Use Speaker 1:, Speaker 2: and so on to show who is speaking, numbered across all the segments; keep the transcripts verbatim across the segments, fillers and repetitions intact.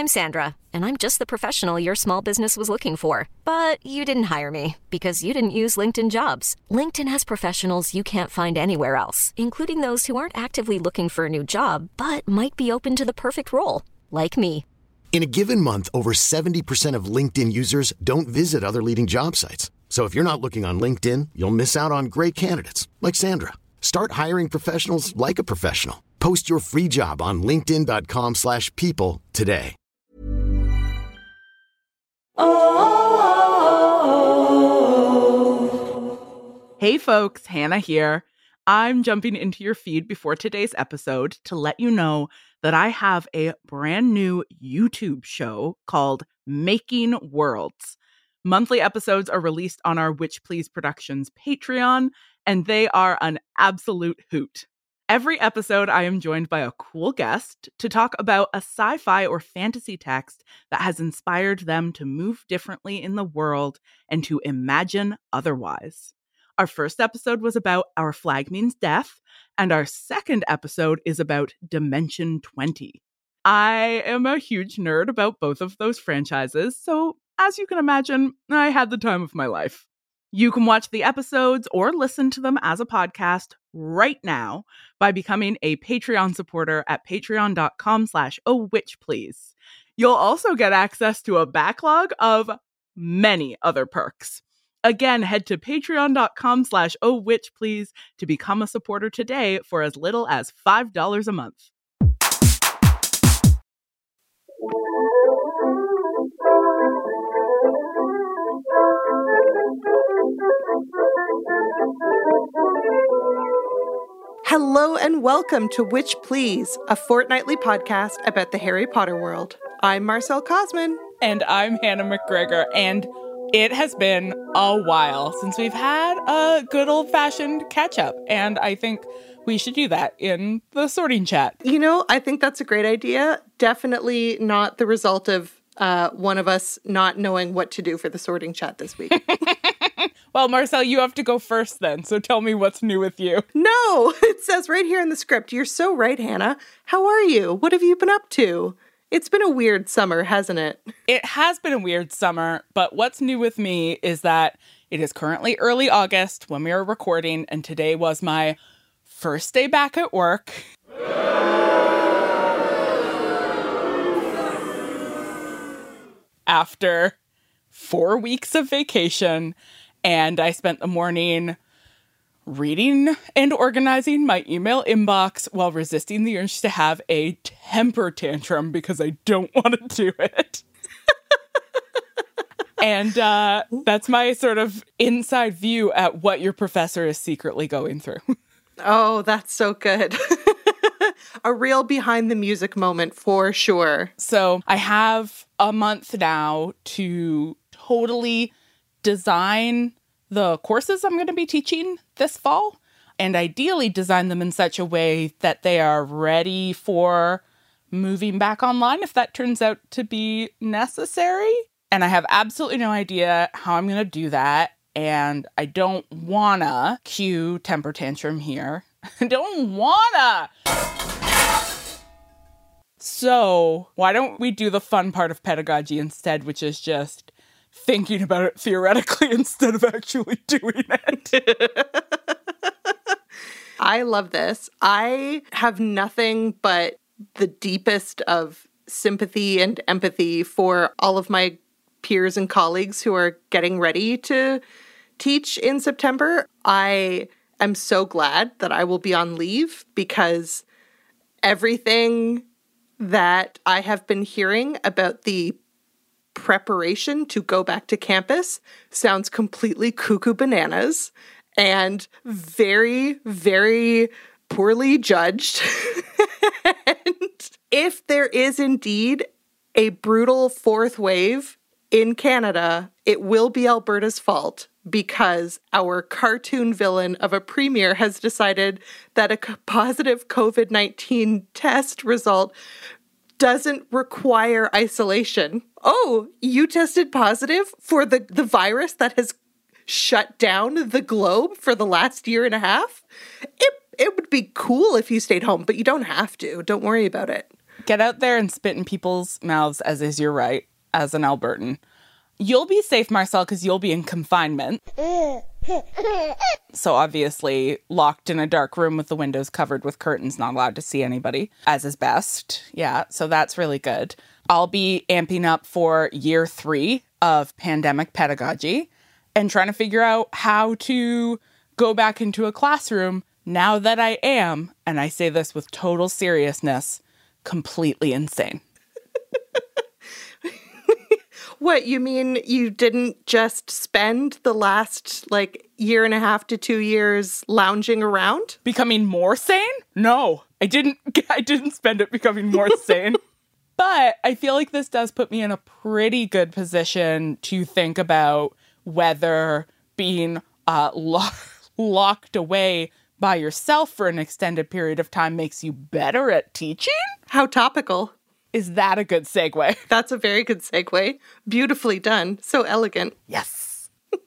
Speaker 1: I'm Sandra, and I'm just the professional your small business was looking for. But you didn't hire me because you didn't use LinkedIn Jobs. LinkedIn has professionals you can't find anywhere else, including those who aren't actively looking for a new job, but might be open to the perfect role, like me.
Speaker 2: In a given month, over seventy percent of LinkedIn users don't visit other leading job sites. So if you're not looking on LinkedIn, you'll miss out on great candidates like Sandra. Start hiring professionals like a professional. Post your free job on linkedin dot com slash people today.
Speaker 3: Hey folks, Hannah here. I'm jumping into your feed before today's episode to let you know that I have a brand new YouTube show called Making Worlds. Monthly episodes are released on our Witch Please Productions Patreon, and they are an absolute hoot. Every episode, I am joined by a cool guest to talk about a sci-fi or fantasy text that has inspired them to move differently in the world and to imagine otherwise. Our first episode was about Our Flag Means Death, and our second episode is about Dimension twenty. I am a huge nerd about both of those franchises, so as you can imagine, I had the time of my life. You can watch the episodes or listen to them as a podcast right now by becoming a Patreon supporter at patreon dot com slash oh witch please. You'll also get access to a backlog of many other perks. Again, head to patreon dot com slash oh witch please to become a supporter today for as little as five dollars a month.
Speaker 4: Hello and welcome to Witch Please, a fortnightly podcast about the Harry Potter world. I'm Marcelle Cosman.
Speaker 3: And I'm Hannah McGregor, and it has been a while since we've had a good old-fashioned catch-up, and I think we should do that in the sorting chat.
Speaker 4: You know, I think that's a great idea. Definitely not the result of uh, one of us not knowing what to do for the sorting chat this week.
Speaker 3: Well, Marcelle, you have to go first then, so tell me what's new with you.
Speaker 4: No, it says right here in the script. You're so right, Hannah. How are you? What have you been up to? It's been a weird summer, hasn't it?
Speaker 3: It has been a weird summer, but what's new with me is that it is currently early August when we are recording, and today was my first day back at work. After four weeks of vacation, and I spent the morning reading and organizing my email inbox while resisting the urge to have a temper tantrum because I don't want to do it. And uh, that's my sort of inside view at what your professor is secretly going through.
Speaker 4: Oh, that's so good. A real behind the music moment for sure.
Speaker 3: So I have a month now to totally design the courses I'm going to be teaching this fall, and ideally design them in such a way that they are ready for moving back online if that turns out to be necessary. And I have absolutely no idea how I'm going to do that, and I don't wanna cue temper tantrum here. I don't wanna! So why don't we do the fun part of pedagogy instead, which is just thinking about it theoretically instead of actually doing it.
Speaker 4: I love this. I have nothing but the deepest of sympathy and empathy for all of my peers and colleagues who are getting ready to teach in September. I am so glad that I will be on leave because everything that I have been hearing about the preparation to go back to campus sounds completely cuckoo bananas and very, very poorly judged. And if there is indeed a brutal fourth wave in Canada, it will be Alberta's fault because our cartoon villain of a premier has decided that a positive covid nineteen test result doesn't require isolation. Oh, you tested positive for the, the virus that has shut down the globe for the last year and a half? It, it would be cool if you stayed home, but you don't have to. Don't worry about it.
Speaker 3: Get out there and spit in people's mouths, as is your right, as an Albertan. You'll be safe, Marcel, because you'll be in confinement. So obviously locked in a dark room with the windows covered with curtains, not allowed to see anybody, as is best. Yeah, so that's really good. I'll be amping up for year three of pandemic pedagogy and trying to figure out how to go back into a classroom now that I am, and I say this with total seriousness, completely insane.
Speaker 4: What, you mean you didn't just spend the last, like, year and a half to two years lounging around?
Speaker 3: Becoming more sane? No, I didn't I didn't spend it becoming more sane. But I feel like this does put me in a pretty good position to think about whether being uh, lo- locked away by yourself for an extended period of time makes you better at teaching?
Speaker 4: How topical.
Speaker 3: Is that a good segue?
Speaker 4: That's a very good segue. Beautifully done. So elegant.
Speaker 3: Yes.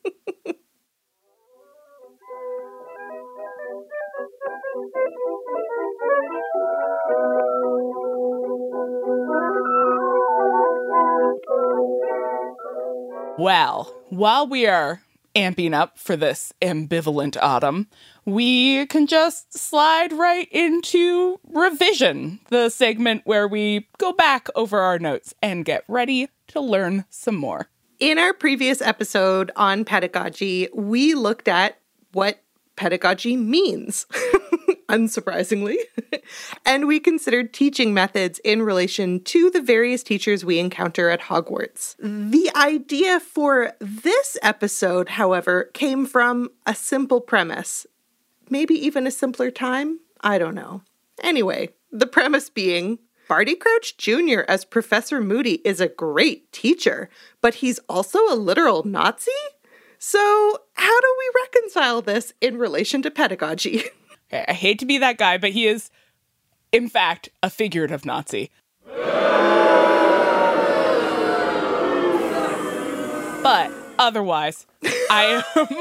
Speaker 3: Well, while we are amping up for this ambivalent autumn, we can just slide right into revision, the segment where we go back over our notes and get ready to learn some more.
Speaker 4: In our previous episode on pedagogy, we looked at what pedagogy means, unsurprisingly, and we considered teaching methods in relation to the various teachers we encounter at Hogwarts. The idea for this episode, however, came from a simple premise. Maybe even a simpler time? I don't know. Anyway, the premise being, Barty Crouch Junior as Professor Moody is a great teacher, but he's also a literal Nazi? So how do we reconcile this in relation to pedagogy?
Speaker 3: I hate to be that guy, but he is, in fact, a figurative Nazi. But otherwise, I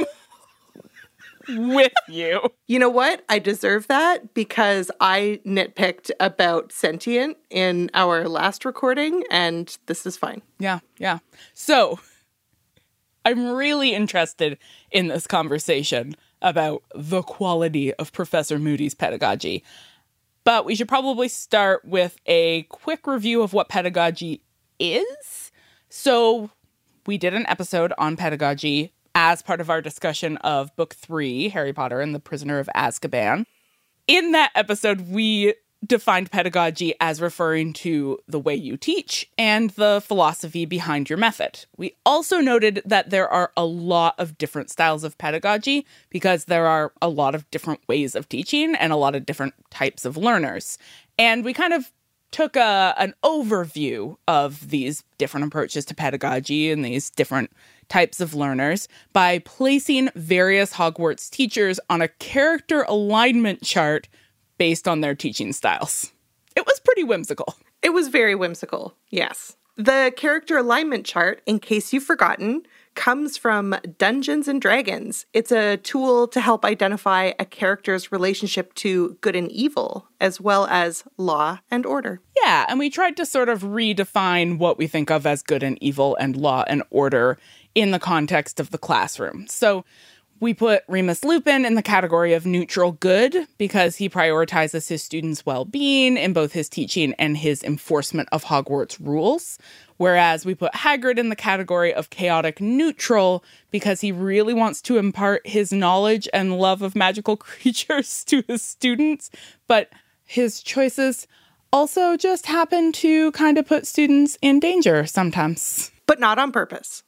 Speaker 3: am with you.
Speaker 4: You know what? I deserve that because I nitpicked about sentient in our last recording, and this is fine.
Speaker 3: Yeah, yeah. So, I'm really interested in this conversation about the quality of Professor Moody's pedagogy. But we should probably start with a quick review of what pedagogy is. So, we did an episode on pedagogy as part of our discussion of Book three, Harry Potter and the Prisoner of Azkaban. In that episode, we defined pedagogy as referring to the way you teach and the philosophy behind your method. We also noted that there are a lot of different styles of pedagogy because there are a lot of different ways of teaching and a lot of different types of learners. And we kind of took a, an overview of these different approaches to pedagogy and these different types of learners by placing various Hogwarts teachers on a character alignment chart based on their teaching styles. It was pretty whimsical.
Speaker 4: It was very whimsical, yes. The character alignment chart, in case you've forgotten, comes from Dungeons and Dragons. It's a tool to help identify a character's relationship to good and evil, as well as law and order.
Speaker 3: Yeah, and we tried to sort of redefine what we think of as good and evil and law and order in the context of the classroom. So we put Remus Lupin in the category of neutral good because he prioritizes his students' well-being in both his teaching and his enforcement of Hogwarts rules. Whereas we put Hagrid in the category of chaotic neutral because he really wants to impart his knowledge and love of magical creatures to his students. But his choices also just happen to kind of put students in danger sometimes.
Speaker 4: But not on purpose.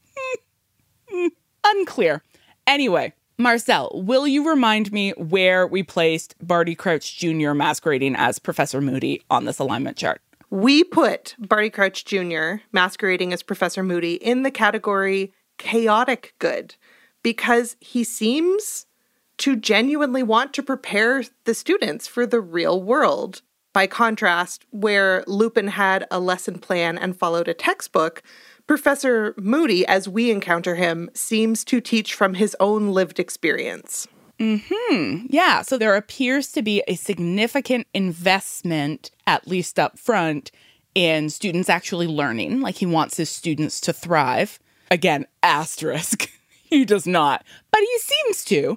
Speaker 3: Unclear. Anyway, Marcel, will you remind me where we placed Barty Crouch Junior masquerading as Professor Moody on this alignment chart?
Speaker 4: We put Barty Crouch Junior masquerading as Professor Moody in the category chaotic good because he seems to genuinely want to prepare the students for the real world. By contrast, where Lupin had a lesson plan and followed a textbook, Professor Moody, as we encounter him, seems to teach from his own lived experience.
Speaker 3: Mm-hmm. Yeah. So there appears to be a significant investment, at least up front, in students actually learning. Like he wants his students to thrive. Again, asterisk. He does not. But he seems to.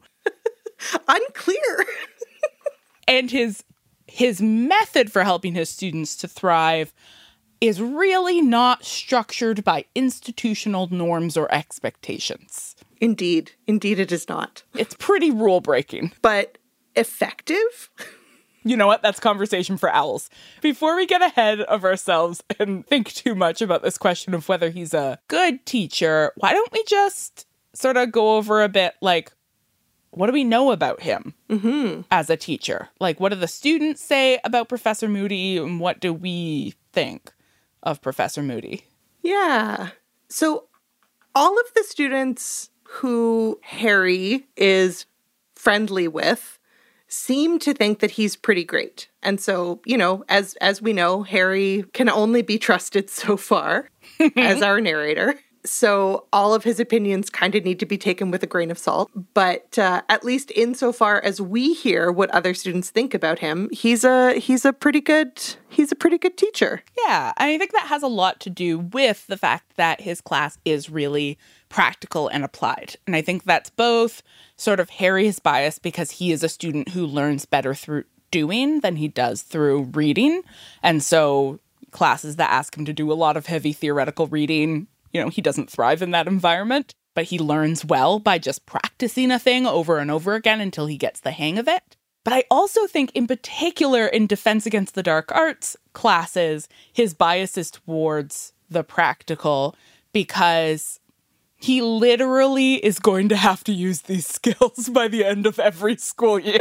Speaker 4: Unclear.
Speaker 3: And his his method for helping his students to thrive is really not structured by institutional norms or expectations.
Speaker 4: Indeed. Indeed, it is not.
Speaker 3: It's pretty rule-breaking.
Speaker 4: But effective?
Speaker 3: You know what? That's conversation for owls. Before we get ahead of ourselves and think too much about this question of whether he's a good teacher, why don't we just sort of go over a bit, like, what do we know about him mm-hmm. as a teacher? Like, what do the students say about Professor Moody, and what do we think of Professor Moody?
Speaker 4: Yeah. So all of the students who Harry is friendly with seem to think that he's pretty great. And so, you know, as as we know, Harry can only be trusted so far as our narrator. So all of his opinions kind of need to be taken with a grain of salt. But uh, at least insofar as we hear what other students think about him, he's a he's a pretty good he's a pretty good teacher.
Speaker 3: Yeah, I think that has a lot to do with the fact that his class is really practical and applied. And I think that's both sort of Harry's bias because he is a student who learns better through doing than he does through reading. And so classes that ask him to do a lot of heavy theoretical reading, you know, he doesn't thrive in that environment, but he learns well by just practicing a thing over and over again until he gets the hang of it. But I also think in particular in Defense Against the Dark Arts classes, his bias is towards the practical because he literally is going to have to use these skills by the end of every school year.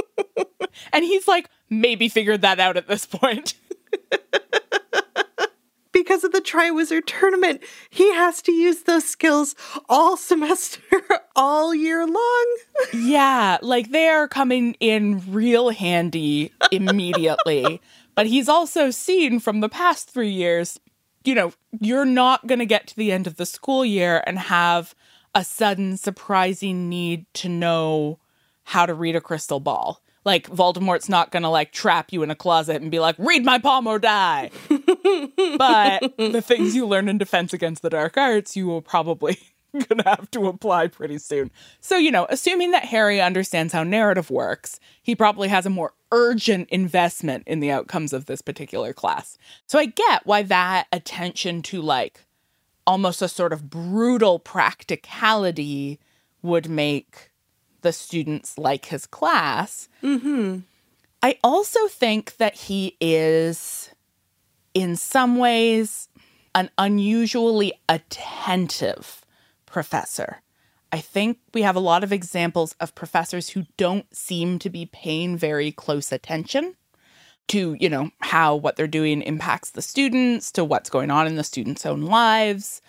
Speaker 3: And he's like, maybe figured that out at this point.
Speaker 4: Because of the Triwizard Tournament, he has to use those skills all semester, all year long.
Speaker 3: Yeah, like they are coming in real handy immediately. But he's also seen from the past three years, you know, you're not going to get to the end of the school year and have a sudden surprising need to know how to read a crystal ball. Like, Voldemort's not going to, like, trap you in a closet and be like, read my palm or die. But the things you learn in Defense Against the Dark Arts, you will probably going to have to apply pretty soon. So, you know, assuming that Harry understands how narrative works, he probably has a more urgent investment in the outcomes of this particular class. So I get why that attention to, like, almost a sort of brutal practicality would make the students like his class.
Speaker 4: Mm-hmm.
Speaker 3: I also think that he is, in some ways, an unusually attentive professor. I think we have a lot of examples of professors who don't seem to be paying very close attention to, you know, how what they're doing impacts the students, to what's going on in the students' own lives.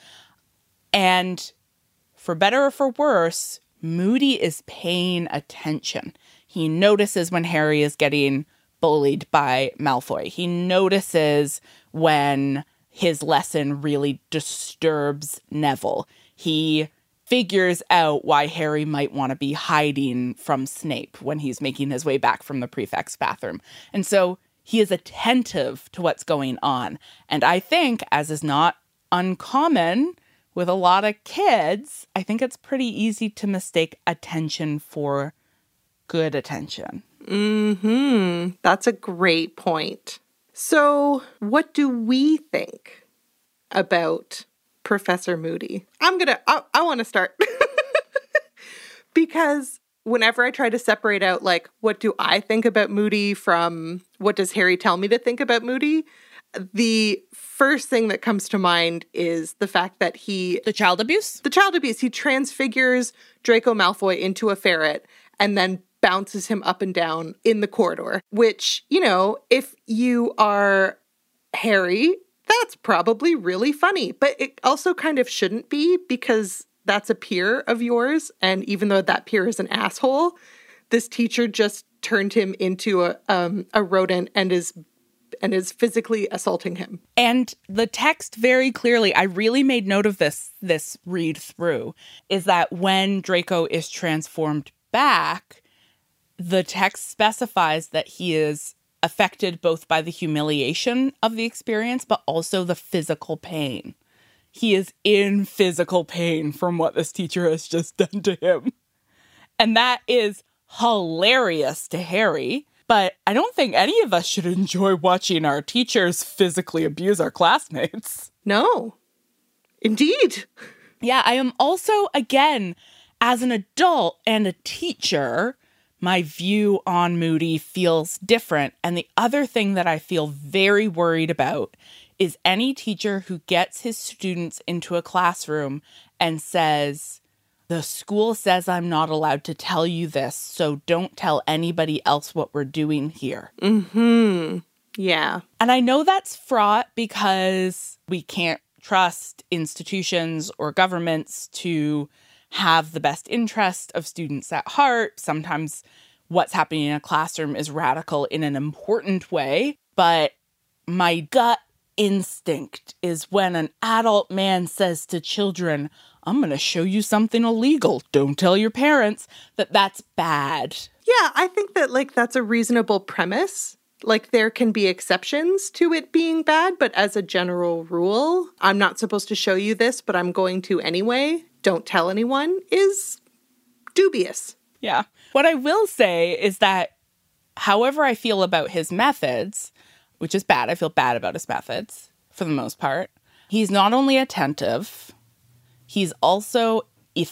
Speaker 3: And for better or for worse, Moody is paying attention. He notices when Harry is getting bullied by Malfoy. He notices when his lesson really disturbs Neville. He figures out why Harry might want to be hiding from Snape when he's making his way back from the prefect's bathroom. And so he is attentive to what's going on. And I think, as is not uncommon with a lot of kids, I think it's pretty easy to mistake attention for good attention.
Speaker 4: Mm-hmm. That's a great point. So what do we think about Professor Moody? I'm gonna, I, I want to start. Because whenever I try to separate out, like, what do I think about Moody from what does Harry tell me to think about Moody, the first thing that comes to mind is the fact that he...
Speaker 3: The child abuse?
Speaker 4: The child abuse. He transfigures Draco Malfoy into a ferret and then bounces him up and down in the corridor, which, you know, if you are Harry, that's probably really funny. But it also kind of shouldn't be, because that's a peer of yours. And even though that peer is an asshole, this teacher just turned him into a um, a rodent and is and is physically assaulting him.
Speaker 3: And the text very clearly, I really made note of this, this read through, is that when Draco is transformed back, the text specifies that he is affected both by the humiliation of the experience, but also the physical pain. He is in physical pain from what this teacher has just done to him. And that is hilarious to Harry. But I don't think any of us should enjoy watching our teachers physically abuse our classmates.
Speaker 4: No, indeed.
Speaker 3: Yeah, I am also, again, as an adult and a teacher, my view on Moody feels different. And the other thing that I feel very worried about is any teacher who gets his students into a classroom and says, the school says I'm not allowed to tell you this, so don't tell anybody else what we're doing here.
Speaker 4: Mm-hmm. Yeah.
Speaker 3: And I know that's fraught because we can't trust institutions or governments to have the best interest of students at heart. Sometimes what's happening in a classroom is radical in an important way. But my gut instinct is when an adult man says to children, I'm going to show you something illegal, don't tell your parents, that that's bad.
Speaker 4: Yeah, I think that, like, that's a reasonable premise. Like, there can be exceptions to it being bad, but as a general rule, I'm not supposed to show you this, but I'm going to anyway. Don't tell anyone is dubious.
Speaker 3: Yeah. What I will say is that however I feel about his methods, which is bad, I feel bad about his methods for the most part, he's not only attentive, he's also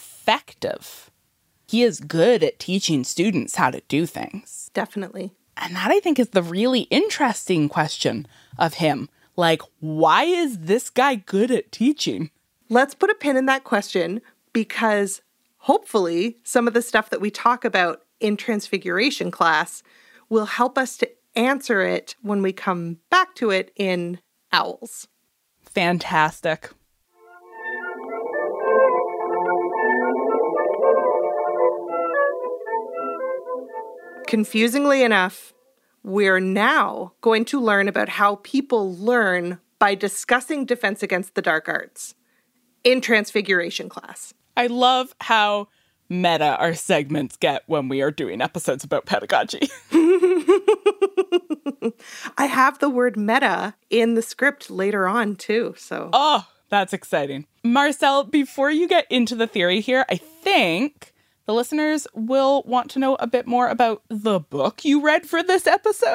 Speaker 3: effective. He is good at teaching students how to do things.
Speaker 4: Definitely.
Speaker 3: And that, I think, is the really interesting question of him. Like, why is this guy good at teaching?
Speaker 4: Let's put a pin in that question, because hopefully some of the stuff that we talk about in Transfiguration class will help us to answer it when we come back to it in Owls.
Speaker 3: Fantastic.
Speaker 4: Confusingly enough, we're now going to learn about how people learn by discussing Defense Against the Dark Arts in Transfiguration class.
Speaker 3: I love how meta our segments get when we are doing episodes about pedagogy.
Speaker 4: I have the word meta in the script later on, too, so...
Speaker 3: Oh, that's exciting. Marcel, before you get into the theory here, I think the listeners will want to know a bit more about the book you read for this episode.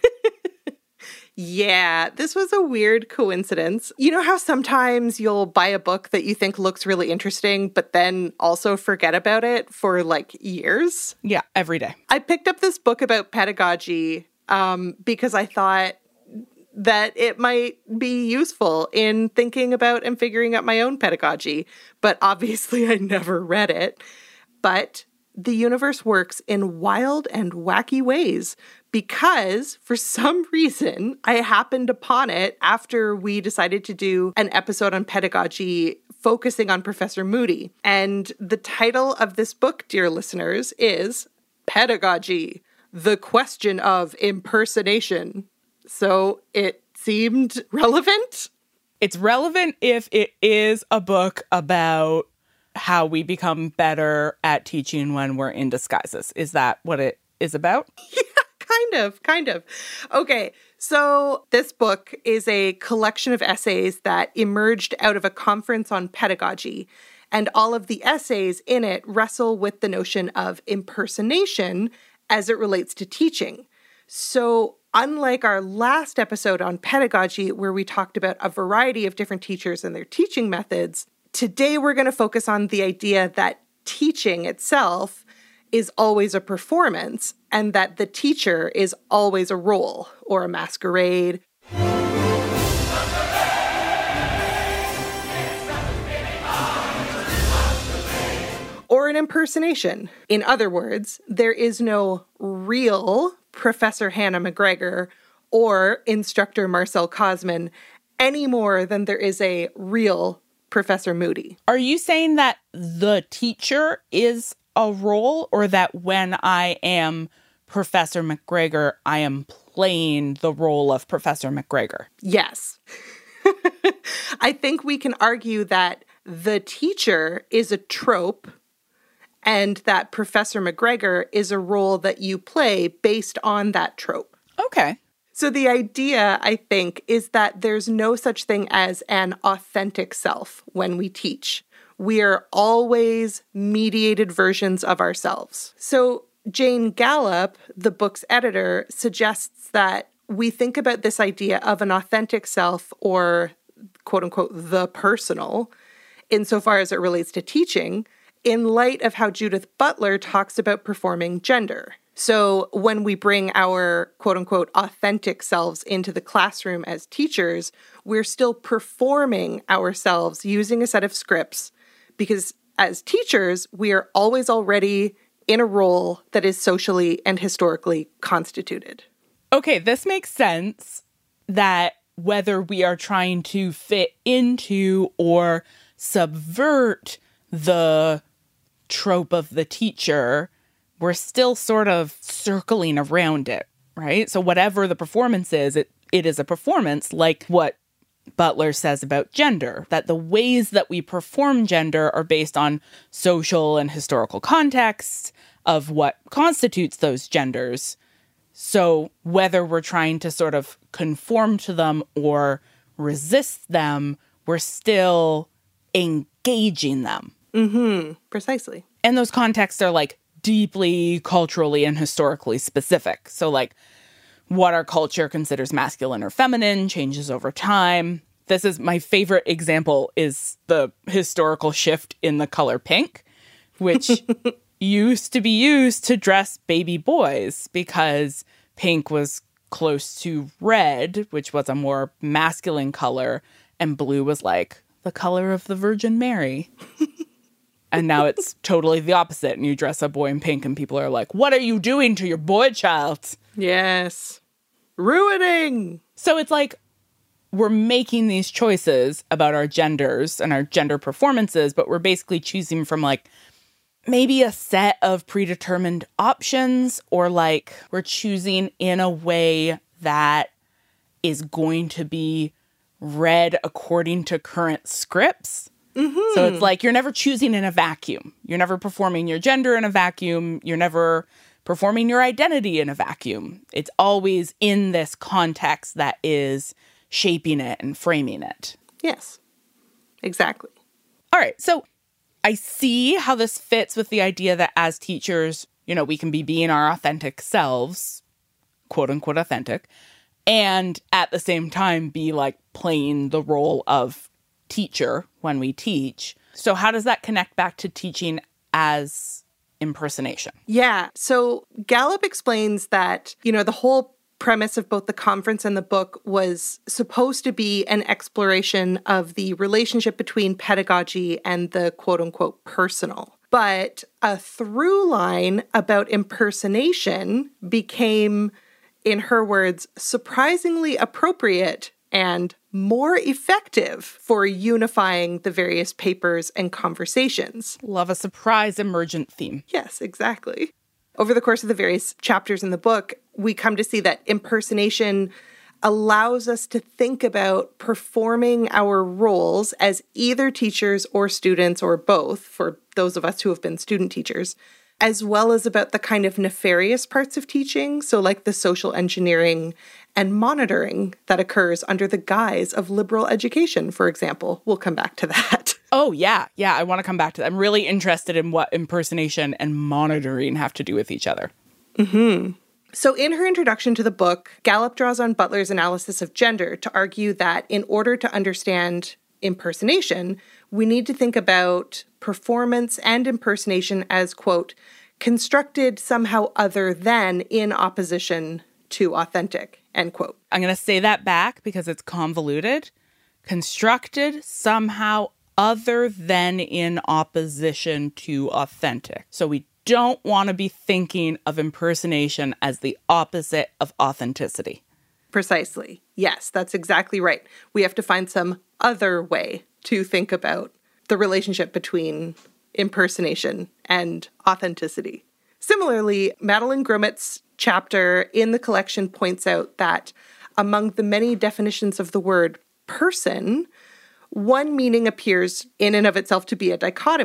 Speaker 4: Yeah, this was a weird coincidence. You know how sometimes you'll buy a book that you think looks really interesting, but then also forget about it for like years?
Speaker 3: Yeah, every day.
Speaker 4: I picked up this book about pedagogy um, because I thought that it might be useful in thinking about and figuring out my own pedagogy. But obviously I never read it. But the universe works in wild and wacky ways because for some reason I happened upon it after we decided to do an episode on pedagogy focusing on Professor Moody. And the title of this book, dear listeners, is Pedagogy, the Question of Impersonation. So it seemed relevant.
Speaker 3: It's relevant if it is a book about how we become better at teaching when we're in disguises. Is that what it is about?
Speaker 4: Yeah, kind of, kind of. Okay, so this book is a collection of essays that emerged out of a conference on pedagogy, and all of the essays in it wrestle with the notion of impersonation as it relates to teaching. So unlike our last episode on pedagogy, where we talked about a variety of different teachers and their teaching methods, today we're going to focus on the idea that teaching itself is always a performance and that the teacher is always a role or a masquerade. Or an impersonation. In other words, there is no real Professor Hannah McGregor or instructor Marcel Cosman any more than there is a real Professor Moody.
Speaker 3: Are you saying that the teacher is a role, or that when I am Professor McGregor, I am playing the role of Professor McGregor?
Speaker 4: Yes. I think we can argue that the teacher is a trope and that Professor McGregor is a role that you play based on that trope.
Speaker 3: Okay.
Speaker 4: So the idea, I think, is that there's no such thing as an authentic self when we teach. We are always mediated versions of ourselves. So Jane Gallup, the book's editor, suggests that we think about this idea of an authentic self, or quote unquote, the personal, insofar as it relates to teaching, in light of how Judith Butler talks about performing gender. So when we bring our quote-unquote authentic selves into the classroom as teachers, we're still performing ourselves using a set of scripts, because as teachers, we are always already in a role that is socially and historically constituted.
Speaker 3: Okay, this makes sense that whether we are trying to fit into or subvert the trope of the teacher, we're still sort of circling around it, right? So whatever the performance is, it, it is a performance, like what Butler says about gender, that the ways that we perform gender are based on social and historical contexts of what constitutes those genders. So whether we're trying to sort of conform to them or resist them, we're still engaging them.
Speaker 4: Mm-hmm. Precisely.
Speaker 3: And those contexts are like deeply culturally and historically specific. So like what our culture considers masculine or feminine changes over time. This is my favorite example is the historical shift in the color pink, which used to be used to dress baby boys because pink was close to red, which was a more masculine color, and blue was like the color of the Virgin Mary. And now it's totally the opposite. And you dress a boy in pink and people are like, what are you doing to your boy child?
Speaker 4: Yes. Ruining.
Speaker 3: So it's like we're making these choices about our genders and our gender performances, but we're basically choosing from like maybe a set of predetermined options, or like we're choosing in a way that is going to be read according to current scripts. Mm-hmm. So it's like you're never choosing in a vacuum. You're never performing your gender in a vacuum. You're never performing your identity in a vacuum. It's always in this context that is shaping it and framing it.
Speaker 4: Yes, exactly.
Speaker 3: All right. So I see how this fits with the idea that as teachers, you know, we can be being our authentic selves, quote unquote authentic, and at the same time be like playing the role of teacher when we teach. So how does that connect back to teaching as impersonation?
Speaker 4: Yeah. So Gallup explains that, you know, the whole premise of both the conference and the book was supposed to be an exploration of the relationship between pedagogy and the quote unquote personal. But a through line about impersonation became, in her words, surprisingly appropriate and more effective for unifying the various papers and conversations.
Speaker 3: Love a surprise emergent theme.
Speaker 4: Yes, exactly. Over the course of the various chapters in the book, we come to see that impersonation allows us to think about performing our roles as either teachers or students or both, for those of us who have been student teachers, as well as about the kind of nefarious parts of teaching, so like the social engineering and monitoring that occurs under the guise of liberal education, for example. We'll come back to that.
Speaker 3: Oh, yeah. Yeah, I want to come back to that. I'm really interested in what impersonation and monitoring have to do with each other.
Speaker 4: Mm-hmm. So in her introduction to the book, Gallup draws on Butler's analysis of gender to argue that in order to understand impersonation, we need to think about performance and impersonation as, quote, constructed somehow other than in opposition to authentic, end quote.
Speaker 3: I'm going to say that back because it's convoluted. Constructed somehow other than in opposition to authentic. So we don't want to be thinking of impersonation as the opposite of authenticity.
Speaker 4: Precisely. Yes, that's exactly right. We have to find some other way to think about the relationship between impersonation and authenticity. Similarly, Madeline Grumet's chapter in the collection points out that among the many definitions of the word person, one meaning appears in and of itself to be a dichotomy.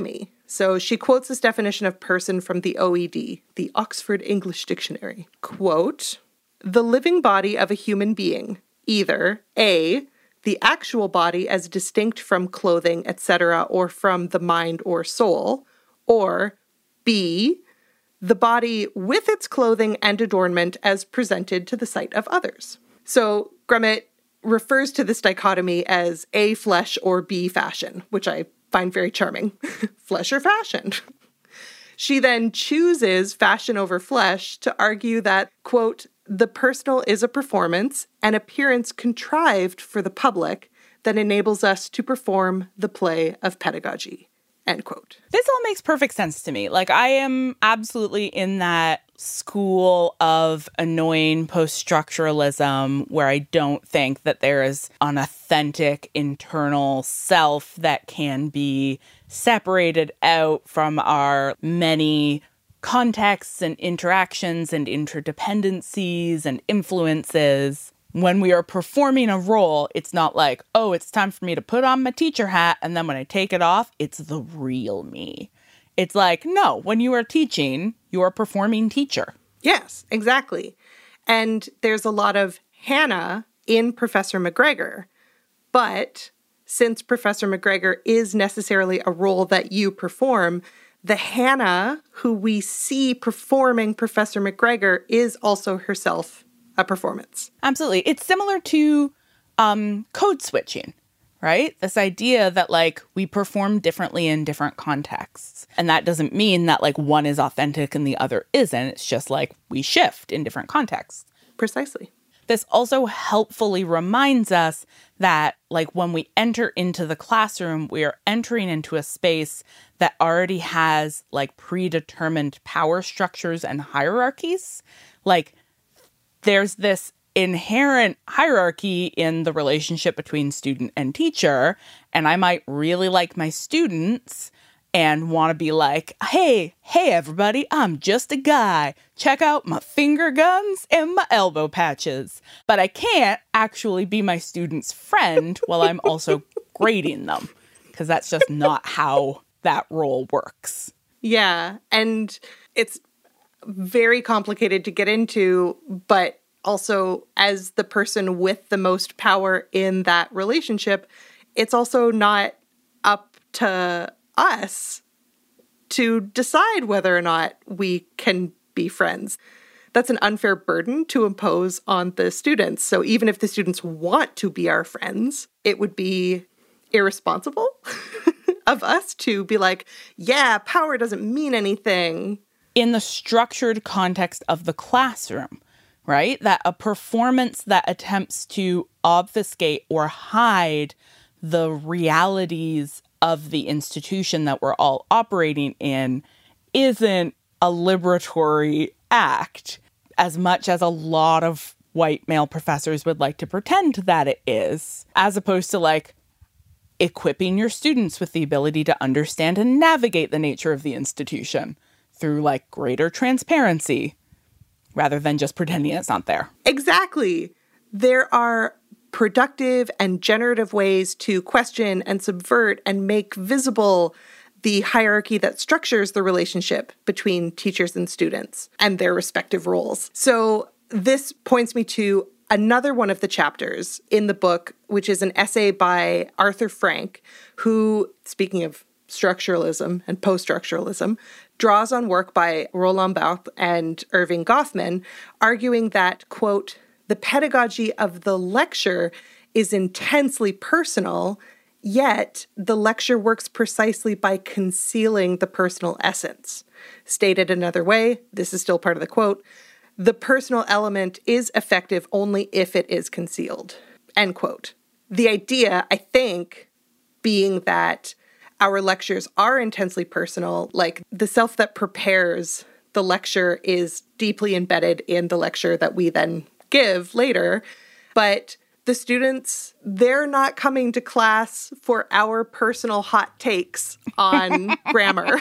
Speaker 4: So she quotes this definition of person from the O E D, the Oxford English Dictionary. Quote, the living body of a human being, either A, the actual body as distinct from clothing, et cetera, or from the mind or soul, or B, the body with its clothing and adornment as presented to the sight of others. So Grummett refers to this dichotomy as A, flesh, or B, fashion, which I find very charming. Flesh or fashion. She then chooses fashion over flesh to argue that, quote, the personal is a performance, an appearance contrived for the public that enables us to perform the play of pedagogy, end quote.
Speaker 3: This all makes perfect sense to me. Like, I am absolutely in that school of annoying post-structuralism where I don't think that there is an authentic internal self that can be separated out from our many contexts and interactions and interdependencies and influences. When we are performing a role, it's not like, oh, it's time for me to put on my teacher hat, and then when I take it off, it's the real me. It's like, no, when you are teaching, you are performing teacher.
Speaker 4: Yes, exactly. And there's a lot of Hannah in Professor McGregor. But since Professor McGregor is necessarily a role that you perform, the Hannah who we see performing Professor McGregor is also herself a performance.
Speaker 3: Absolutely. It's similar to um, code switching, right? This idea that, like, we perform differently in different contexts. And that doesn't mean that, like, one is authentic and the other isn't. It's just, like, we shift in different contexts.
Speaker 4: Precisely.
Speaker 3: This also helpfully reminds us that, like, when we enter into the classroom, we are entering into a space that already has, like, predetermined power structures and hierarchies. Like, there's this inherent hierarchy in the relationship between student and teacher, and I might really like my students and want to be like, hey, hey, everybody, I'm just a guy. Check out my finger guns and my elbow patches. But I can't actually be my student's friend while I'm also grading them, because that's just not how that role works.
Speaker 4: Yeah, and it's very complicated to get into, but also as the person with the most power in that relationship, it's also not up to us to decide whether or not we can be friends. That's an unfair burden to impose on the students. So even if the students want to be our friends, it would be irresponsible of us to be like, yeah, power doesn't mean anything.
Speaker 3: In the structured context of the classroom, right? That a performance that attempts to obfuscate or hide the realities of the institution that we're all operating in isn't a liberatory act, as much as a lot of white male professors would like to pretend that it is, as opposed to, like, equipping your students with the ability to understand and navigate the nature of the institution through, like, greater transparency, rather than just pretending it's not there.
Speaker 4: Exactly. There are productive and generative ways to question and subvert and make visible the hierarchy that structures the relationship between teachers and students and their respective roles. So this points me to another one of the chapters in the book, which is an essay by Arthur Frank, who, speaking of structuralism and post-structuralism, draws on work by Roland Barthes and Erving Goffman, arguing that, quote, the pedagogy of the lecture is intensely personal, yet the lecture works precisely by concealing the personal essence. Stated another way, this is still part of the quote, the personal element is effective only if it is concealed, end quote. The idea, I think, being that our lectures are intensely personal, like the self that prepares the lecture is deeply embedded in the lecture that we then give later, but the students, they're not coming to class for our personal hot takes on grammar.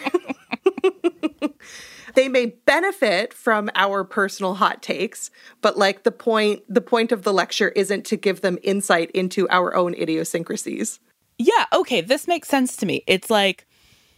Speaker 4: They may benefit from our personal hot takes, but like the point, the point of the lecture isn't to give them insight into our own idiosyncrasies.
Speaker 3: Yeah, okay, this makes sense to me. It's like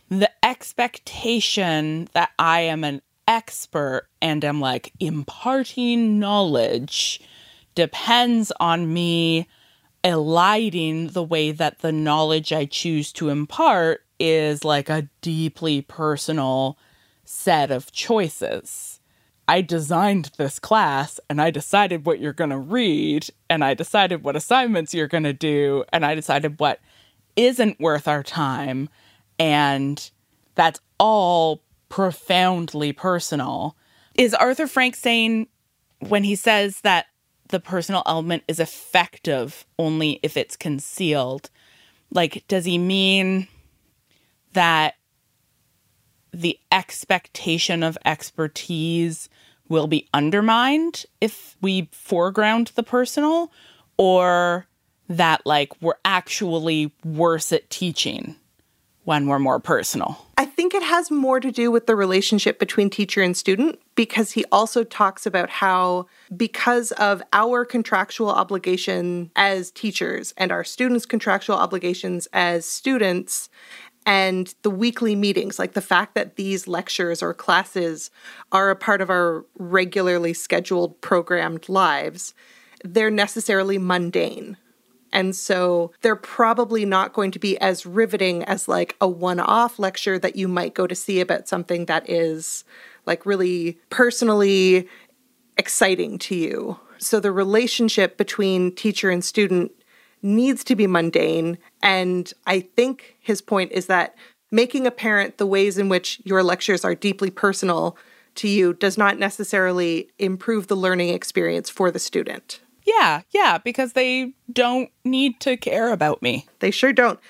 Speaker 3: the expectation that I am an expert and am like imparting knowledge depends on me eliding the way that the knowledge I choose to impart is like a deeply personal set of choices. I designed this class and I decided what you're going to read and I decided what assignments you're going to do and I decided what isn't worth our time. And that's all profoundly personal. Is Arthur Frank saying when he says that the personal element is effective only if it's concealed, like, does he mean that the expectation of expertise will be undermined if we foreground the personal, or that, like, we're actually worse at teaching when we're more personal?
Speaker 4: I think it has more to do with the relationship between teacher and student, because he also talks about how, because of our contractual obligation as teachers and our students' contractual obligations as students, and the weekly meetings, like the fact that these lectures or classes are a part of our regularly scheduled, programmed lives, they're necessarily mundane. And so they're probably not going to be as riveting as like a one-off lecture that you might go to see about something that is like really personally exciting to you. So the relationship between teacher and student needs to be mundane. And I think his point is that making apparent the ways in which your lectures are deeply personal to you does not necessarily improve the learning experience for the student.
Speaker 3: Yeah, yeah, because they don't need to care about me.
Speaker 4: They sure don't.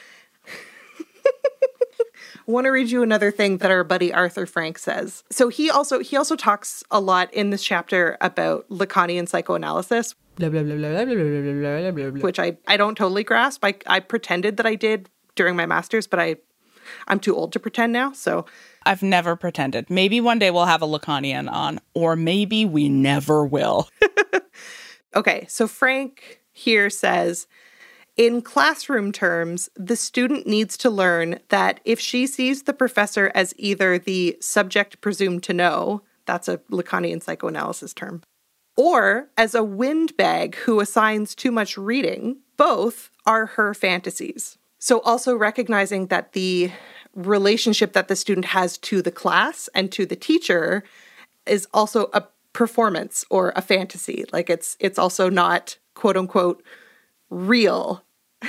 Speaker 4: I want to read you another thing that our buddy Arthur Frank says. So he also he also talks a lot in this chapter about Lacanian psychoanalysis, blah, blah, blah, blah, blah, blah, blah, blah, blah, which I, I don't totally grasp. I, I pretended that I did during my master's, but I, I'm too old to pretend now, so...
Speaker 3: I've never pretended. Maybe one day we'll have a Lacanian on, or maybe we never will.
Speaker 4: Okay, so Frank here says, in classroom terms, the student needs to learn that if she sees the professor as either the subject presumed to know, that's a Lacanian psychoanalysis term, or as a windbag who assigns too much reading, both are her fantasies. So also recognizing that the relationship that the student has to the class and to the teacher is also a performance or a fantasy. Like it's it's also not, quote unquote, real.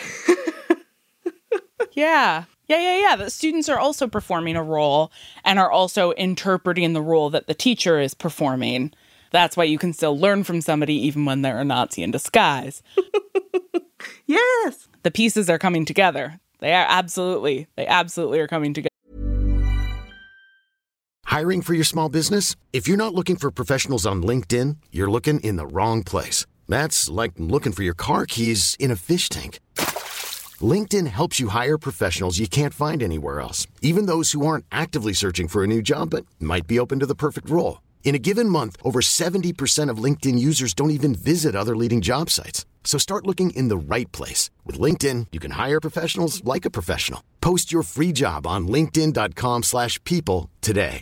Speaker 3: Yeah. Yeah, yeah, yeah. The students are also performing a role and are also interpreting the role that the teacher is performing. That's why you can still learn from somebody even when they're a Nazi in disguise.
Speaker 4: Yes.
Speaker 3: The pieces are coming together. They are absolutely, they absolutely are coming together.
Speaker 2: Hiring for your small business? If you're not looking for professionals on LinkedIn, you're looking in the wrong place. That's like looking for your car keys in a fish tank. LinkedIn helps you hire professionals you can't find anywhere else, even those who aren't actively searching for a new job but might be open to the perfect role. In a given month, over seventy percent of LinkedIn users don't even visit other leading job sites. So start looking in the right place. With LinkedIn, you can hire professionals like a professional. Post your free job on linkedin.com slash people today.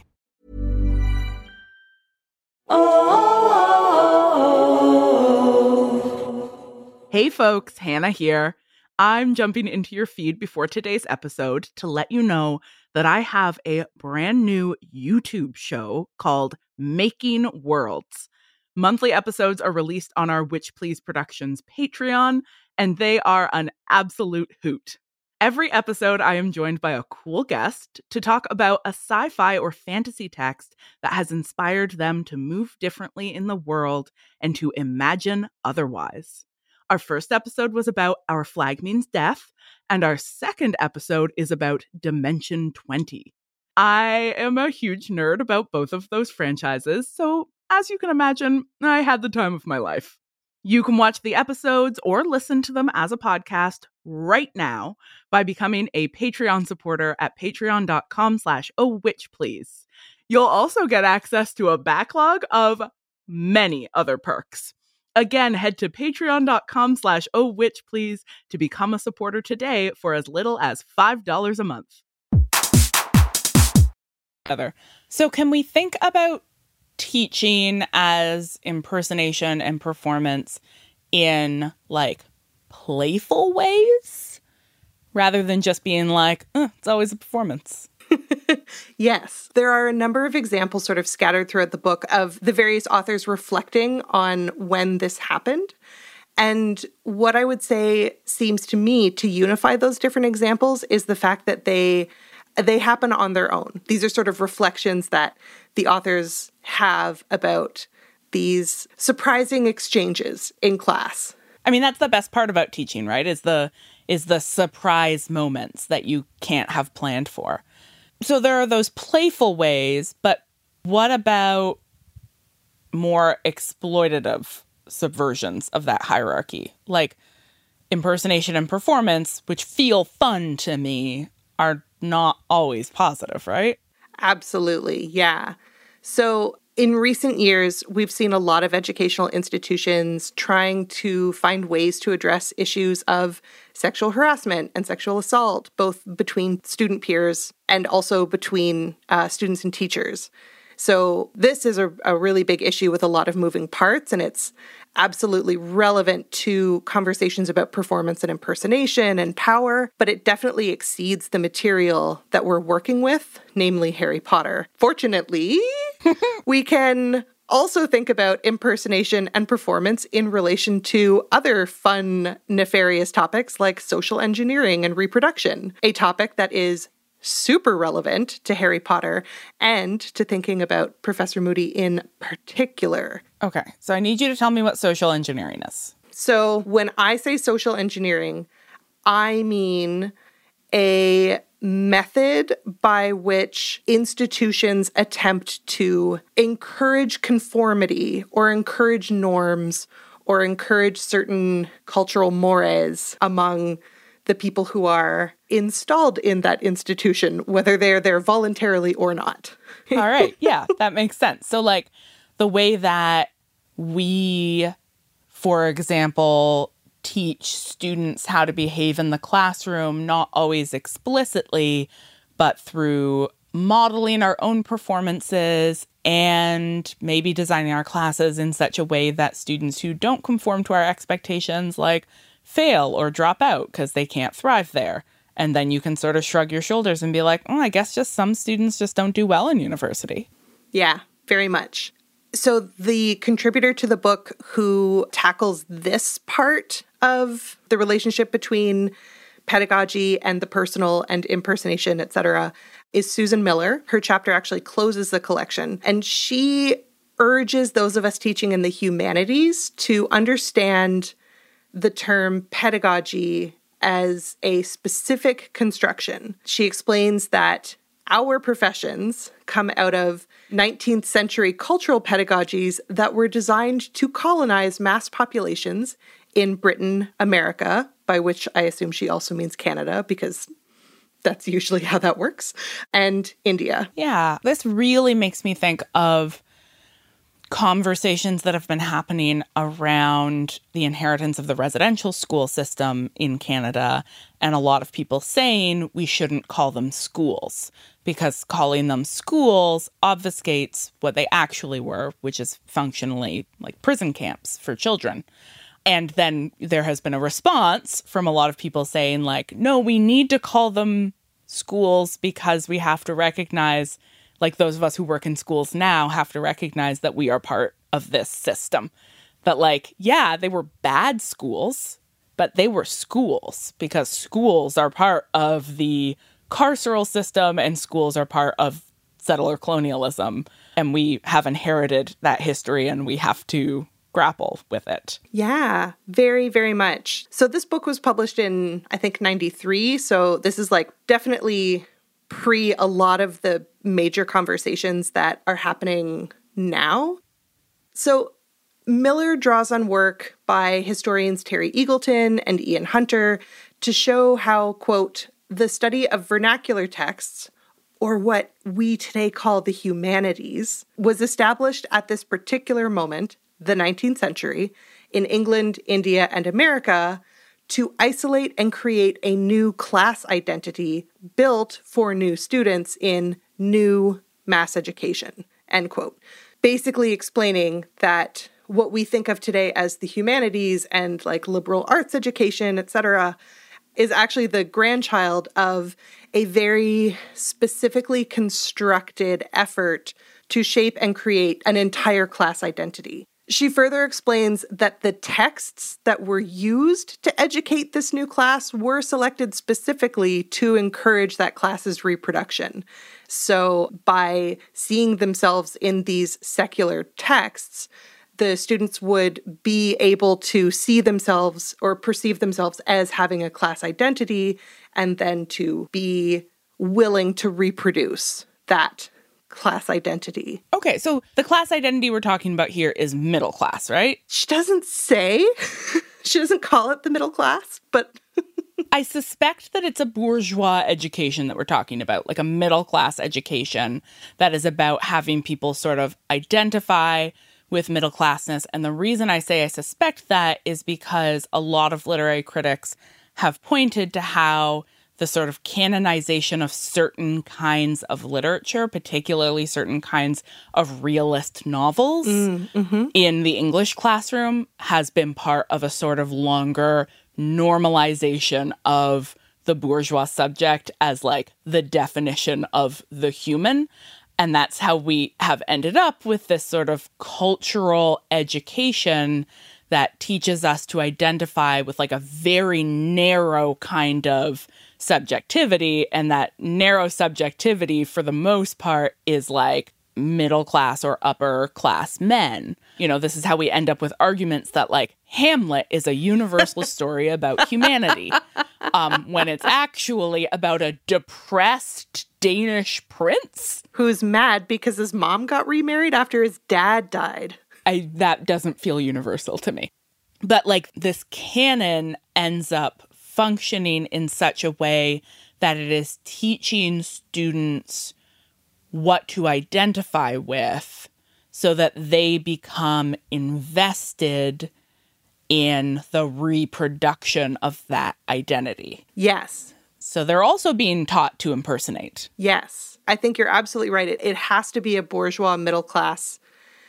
Speaker 3: Hey folks, Hannah here. I'm jumping into your feed before today's episode to let you know that I have a brand new YouTube show called Making Worlds. Monthly episodes are released on our Witch Please Productions Patreon, and they are an absolute hoot. Every episode, I am joined by a cool guest to talk about a sci-fi or fantasy text that has inspired them to move differently in the world and to imagine otherwise. Our first episode was about Our Flag Means Death, and our second episode is about Dimension twenty. I am a huge nerd about both of those franchises, so as you can imagine, I had the time of my life. You can watch the episodes or listen to them as a podcast right now by becoming a Patreon supporter at patreon.com slash oh witch please. You'll also get access to a backlog of many other perks. Again, head to patreon.com slash oh witch please to become a supporter today for as little as five dollars a month. together. So can we think about teaching as impersonation and performance in like playful ways rather than just being like, oh, it's always a performance?
Speaker 4: Yes. There are a number of examples sort of scattered throughout the book of the various authors reflecting on when this happened. And what I would say seems to me to unify those different examples is the fact that they they happen on their own. These are sort of reflections that the authors have about these surprising exchanges in class.
Speaker 3: I mean, that's the best part about teaching, right? Is the is the surprise moments that you can't have planned for. So there are those playful ways, but what about more exploitative subversions of that hierarchy? Like impersonation and performance, which feel fun to me, are not always positive, right?
Speaker 4: Absolutely, yeah. So in recent years, we've seen a lot of educational institutions trying to find ways to address issues of sexual harassment and sexual assault, both between student peers and also between uh, students and teachers. So this is a, a really big issue with a lot of moving parts, and it's absolutely relevant to conversations about performance and impersonation and power, but it definitely exceeds the material that we're working with, namely Harry Potter. Fortunately, we can also think about impersonation and performance in relation to other fun, nefarious topics like social engineering and reproduction, a topic that is super relevant to Harry Potter and to thinking about Professor Moody in particular.
Speaker 3: Okay, so I need you to tell me what social engineering is.
Speaker 4: So when I say social engineering, I mean a method by which institutions attempt to encourage conformity or encourage norms or encourage certain cultural mores among the people who are installed in that institution, whether they're there voluntarily or not.
Speaker 3: All right. Yeah, that makes sense. So like the way that we, for example, teach students how to behave in the classroom, not always explicitly, but through modeling our own performances and maybe designing our classes in such a way that students who don't conform to our expectations, like, fail or drop out because they can't thrive there. And then you can sort of shrug your shoulders and be like, oh, I guess just some students just don't do well in university.
Speaker 4: Yeah, very much. So the contributor to the book who tackles this part of the relationship between pedagogy and the personal and impersonation, et cetera, is Susan Miller. Her chapter actually closes the collection. And she urges those of us teaching in the humanities to understand the term pedagogy as a specific construction. She explains that our professions come out of nineteenth century cultural pedagogies that were designed to colonize mass populations in Britain, America, by which I assume she also means Canada, because that's usually how that works, and India.
Speaker 3: Yeah, this really makes me think of conversations that have been happening around the inheritance of the residential school system in Canada, and a lot of people saying we shouldn't call them schools because calling them schools obfuscates what they actually were, which is functionally like prison camps for children. And then there has been a response from a lot of people saying like, no, we need to call them schools because we have to recognize, like those of us who work in schools now have to recognize that we are part of this system. But like, yeah, they were bad schools, but they were schools because schools are part of the carceral system and schools are part of settler colonialism. And we have inherited that history and we have to grapple with it.
Speaker 4: Yeah, very, very much. So this book was published in, I think, ninety-three. So this is like definitely pre a lot of the major conversations that are happening now. So Miller draws on work by historians Terry Eagleton and Ian Hunter to show how, quote, the study of vernacular texts, or what we today call the humanities, was established at this particular moment, the nineteenth century, in England, India, and America, to isolate and create a new class identity built for new students in new mass education, end quote. Basically explaining that what we think of today as the humanities and like liberal arts education, et cetera, is actually the grandchild of a very specifically constructed effort to shape and create an entire class identity. She further explains that the texts that were used to educate this new class were selected specifically to encourage that class's reproduction. So by seeing themselves in these secular texts, the students would be able to see themselves or perceive themselves as having a class identity and then to be willing to reproduce that class identity.
Speaker 3: Okay, so the class identity we're talking about here is middle class, right?
Speaker 4: She doesn't say. She doesn't call it the middle class, but
Speaker 3: I suspect that it's a bourgeois education that we're talking about, like a middle class education that is about having people sort of identify with middle classness. And the reason I say I suspect that is because a lot of literary critics have pointed to how the sort of canonization of certain kinds of literature, particularly certain kinds of realist novels mm, mm-hmm. in the English classroom, has been part of a sort of longer normalization of the bourgeois subject as like the definition of the human. And that's how we have ended up with this sort of cultural education that teaches us to identify with like a very narrow kind of subjectivity. And that narrow subjectivity, for the most part, is like middle class or upper class men. You know, this is how we end up with arguments that like Hamlet is a universalist story about humanity, um, when it's actually about a depressed Danish prince
Speaker 4: who's mad because his mom got remarried after his dad died.
Speaker 3: I, that doesn't feel universal to me. But like this canon ends up functioning in such a way that it is teaching students what to identify with so that they become invested in the reproduction of that identity.
Speaker 4: Yes.
Speaker 3: So they're also being taught to impersonate.
Speaker 4: Yes. I think you're absolutely right. It, it has to be a bourgeois middle class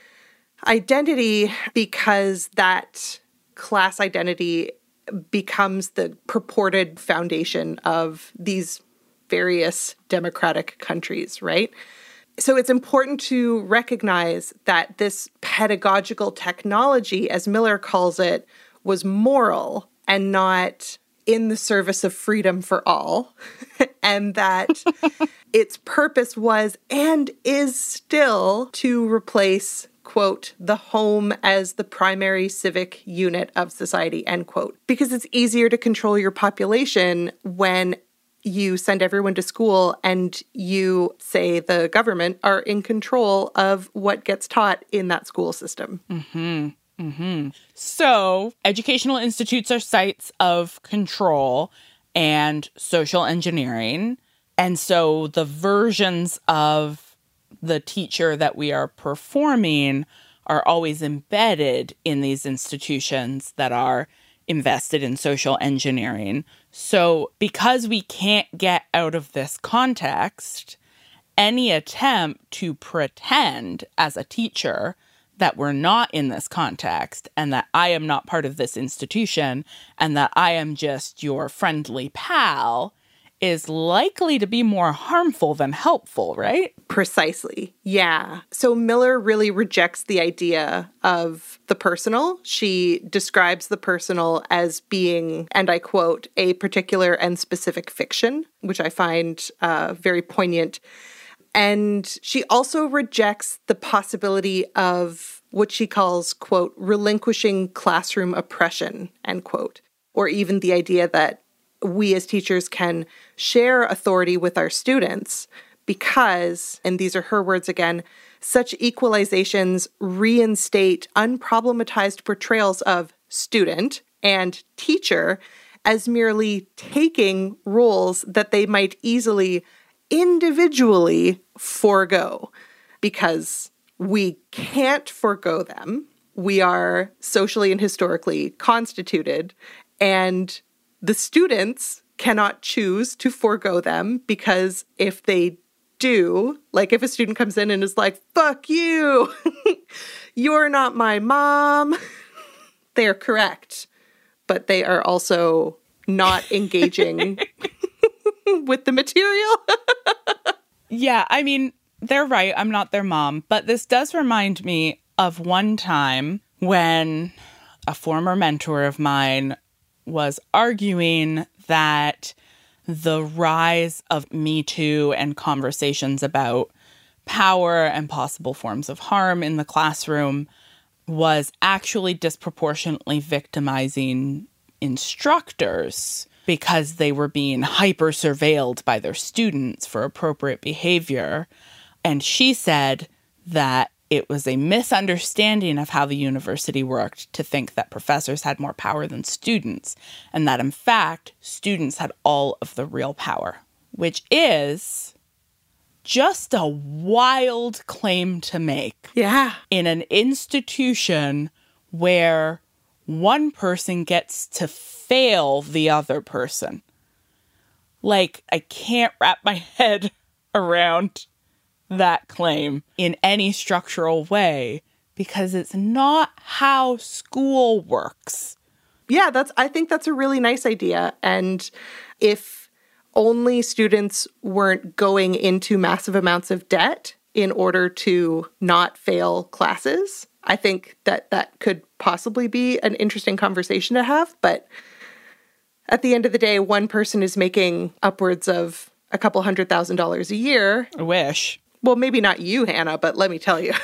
Speaker 4: identity because that class identity becomes the purported foundation of these various democratic countries, right? So it's important to recognize that this pedagogical technology, as Miller calls it, was moral and not in the service of freedom for all, and that its purpose was and is still to replace, quote, the home as the primary civic unit of society, end quote. Because it's easier to control your population when you send everyone to school and you say the government are in control of what gets taught in that school system.
Speaker 3: Mm-hmm. Mm-hmm. So educational institutes are sites of control and social engineering. And so the versions of the teacher that we are performing are always embedded in these institutions that are invested in social engineering. So because we can't get out of this context, any attempt to pretend as a teacher that we're not in this context and that I am not part of this institution and that I am just your friendly pal is likely to be more harmful than helpful, right?
Speaker 4: Precisely. Yeah. So Miller really rejects the idea of the personal. She describes the personal as being, and I quote, a particular and specific fiction, which I find uh, very poignant. And she also rejects the possibility of what she calls, quote, relinquishing classroom oppression, end quote, or even the idea that we as teachers can share authority with our students because, and these are her words again, such equalizations reinstate unproblematized portrayals of student and teacher as merely taking roles that they might easily individually forego because we can't forego them. We are socially and historically constituted, and the students cannot choose to forego them because if they do. Like if a student comes in and is like, fuck you, you're not my mom, they are correct. But they are also not engaging with the material.
Speaker 3: Yeah, I mean, they're right. I'm not their mom. But this does remind me of one time when a former mentor of mine was arguing that the rise of Me Too and conversations about power and possible forms of harm in the classroom was actually disproportionately victimizing instructors because they were being hyper-surveilled by their students for appropriate behavior. And she said that it was a misunderstanding of how the university worked to think that professors had more power than students, and that, in fact, students had all of the real power, which is just a wild claim to make.
Speaker 4: Yeah.
Speaker 3: In an institution where one person gets to fail the other person. Like, I can't wrap my head around that claim in any structural way because it's not how school works.
Speaker 4: Yeah, that's I think that's a really nice idea. And if only students weren't going into massive amounts of debt in order to not fail classes, I think that that could possibly be an interesting conversation to have. But at the end of the day, one person is making upwards of a couple hundred thousand dollars a year.
Speaker 3: I wish.
Speaker 4: Well, maybe not you, Hannah, but let me tell you.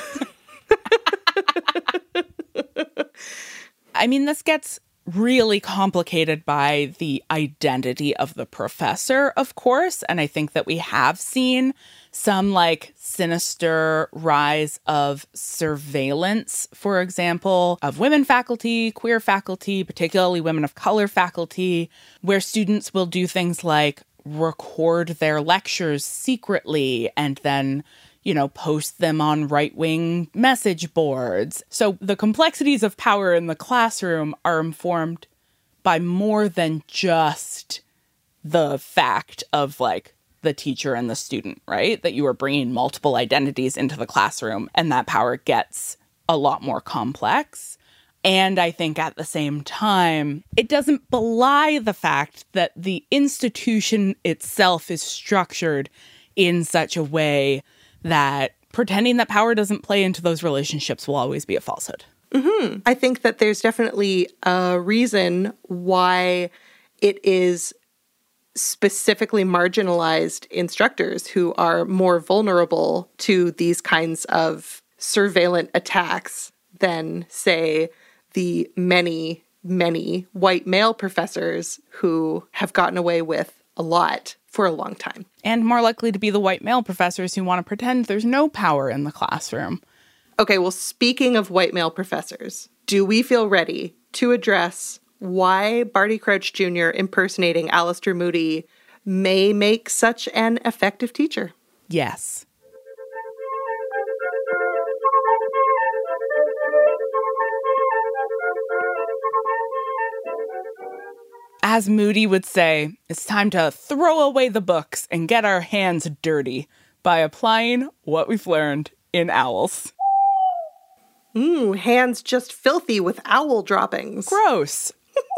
Speaker 3: I mean, this gets really complicated by the identity of the professor, of course. And I think that we have seen some like sinister rise of surveillance, for example, of women faculty, queer faculty, particularly women of color faculty, where students will do things like record their lectures secretly and then, you know, post them on right-wing message boards. So the complexities of power in the classroom are informed by more than just the fact of, like, the teacher and the student, right? That you are bringing multiple identities into the classroom, and that power gets a lot more complex. And I think at the same time, it doesn't belie the fact that the institution itself is structured in such a way that pretending that power doesn't play into those relationships will always be a falsehood.
Speaker 4: Mm-hmm. I think that there's definitely a reason why it is specifically marginalized instructors who are more vulnerable to these kinds of surveillance attacks than, say, the many, many white male professors who have gotten away with a lot for a long time.
Speaker 3: And more likely to be the white male professors who want to pretend there's no power in the classroom.
Speaker 4: Okay, well, speaking of white male professors, do we feel ready to address why Barty Crouch Junior impersonating Alistair Moody may make such an effective teacher?
Speaker 3: Yes. As Moody would say, it's time to throw away the books and get our hands dirty by applying what we've learned in owls.
Speaker 4: Ooh, hands just filthy with owl droppings.
Speaker 3: Gross.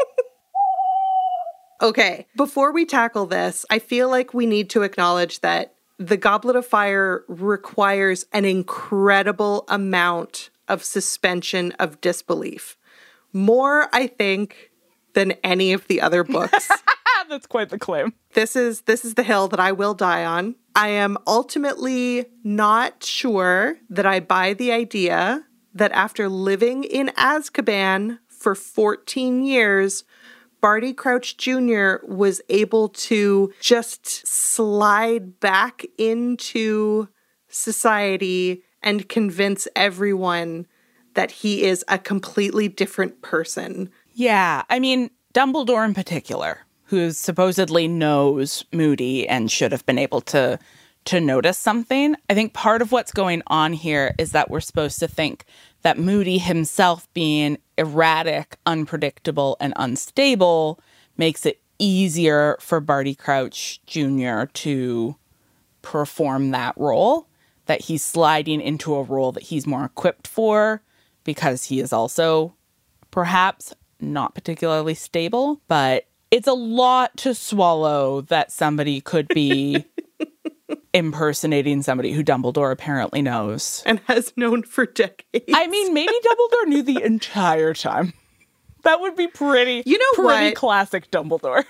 Speaker 4: Okay, before we tackle this, I feel like we need to acknowledge that the Goblet of Fire requires an incredible amount of suspension of disbelief. More, I think, than any of the other books.
Speaker 3: That's quite the claim.
Speaker 4: This is this is the hill that I will die on. I am ultimately not sure that I buy the idea that after living in Azkaban for fourteen years, Barty Crouch Junior was able to just slide back into society and convince everyone that he is a completely different person.
Speaker 3: Yeah, I mean, Dumbledore in particular, who supposedly knows Moody and should have been able to to notice something. I think part of what's going on here is that we're supposed to think that Moody himself being erratic, unpredictable, and unstable makes it easier for Barty Crouch Junior to perform that role, that he's sliding into a role that he's more equipped for because he is also perhaps not particularly stable. But it's a lot to swallow that somebody could be impersonating somebody who Dumbledore apparently knows.
Speaker 4: And has known for decades.
Speaker 3: I mean, maybe Dumbledore knew the entire time. That would be pretty,
Speaker 4: you know
Speaker 3: pretty
Speaker 4: what?
Speaker 3: classic Dumbledore.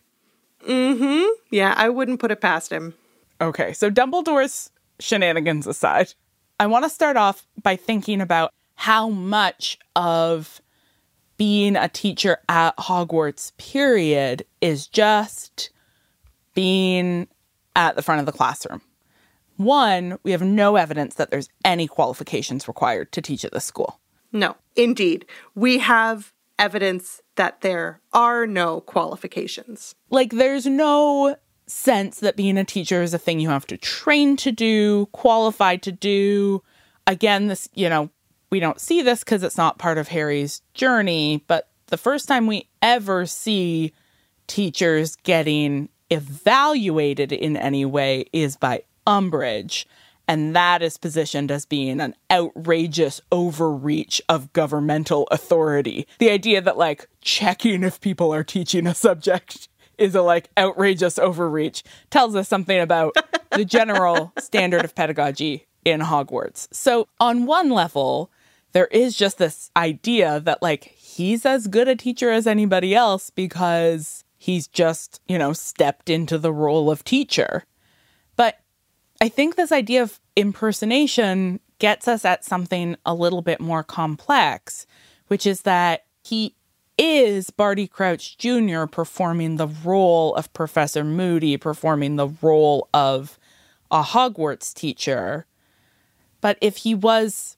Speaker 4: Mm-hmm. Yeah, I wouldn't put it past him.
Speaker 3: Okay, so Dumbledore's shenanigans aside, I want to start off by thinking about how much of being a teacher at Hogwarts, period, is just being at the front of the classroom. One, we have no evidence that there's any qualifications required to teach at this school.
Speaker 4: No, indeed. We have evidence that there are no qualifications.
Speaker 3: Like, there's no sense that being a teacher is a thing you have to train to do, qualified to do. Again, this, you know, we don't see this because it's not part of Harry's journey, but the first time we ever see teachers getting evaluated in any way is by Umbridge. And that is positioned as being an outrageous overreach of governmental authority. The idea that, like, checking if people are teaching a subject is a, like, outrageous overreach tells us something about the general standard of pedagogy in Hogwarts. So on one level, there is just this idea that, like, he's as good a teacher as anybody else because he's just, you know, stepped into the role of teacher. But I think this idea of impersonation gets us at something a little bit more complex, which is that he is Barty Crouch Junior performing the role of Professor Moody, performing the role of a Hogwarts teacher. But if he was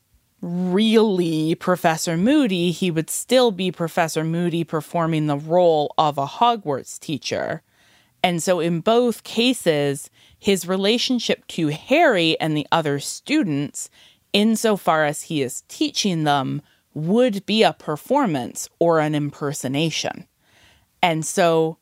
Speaker 3: really Professor Moody, he would still be Professor Moody performing the role of a Hogwarts teacher. And so in both cases, his relationship to Harry and the other students, insofar as he is teaching them, would be a performance or an impersonation. And so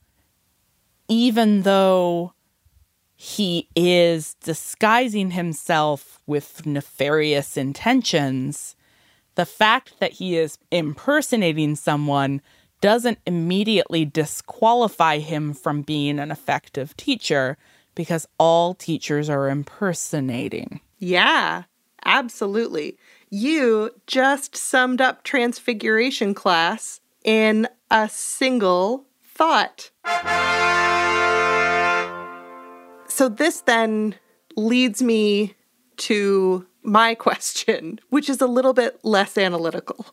Speaker 3: even though he is disguising himself with nefarious intentions, the fact that he is impersonating someone doesn't immediately disqualify him from being an effective teacher, because all teachers are impersonating.
Speaker 4: Yeah, absolutely. You just summed up Transfiguration class in a single thought. So this then leads me to my question, which is a little bit less analytical.